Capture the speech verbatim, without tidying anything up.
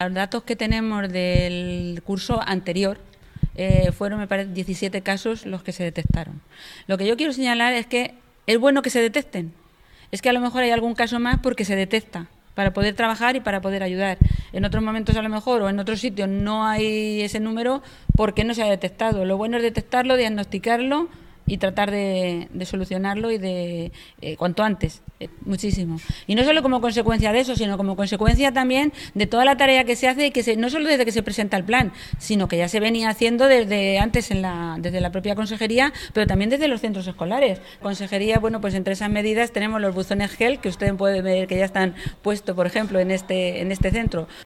Los datos que tenemos del curso anterior eh, fueron, me parece, diecisiete casos los que se detectaron. Lo que yo quiero señalar es que es bueno que se detecten. Es que a lo mejor hay algún caso más porque se detecta, para poder trabajar y para poder ayudar. En otros momentos a lo mejor o en otros sitios no hay ese número porque no se ha detectado. Lo bueno es detectarlo, diagnosticarlo y tratar de, de solucionarlo y de eh, cuanto antes, eh, muchísimo. Y no solo como consecuencia de eso, sino como consecuencia también de toda la tarea que se hace y que se, no solo desde que se presenta el plan, sino que ya se venía haciendo desde antes en la, desde la propia consejería, pero también desde los centros escolares. Consejería, bueno, pues entre esas medidas tenemos los buzones gel, que ustedes pueden ver que ya están puestos, por ejemplo, en este, en este centro.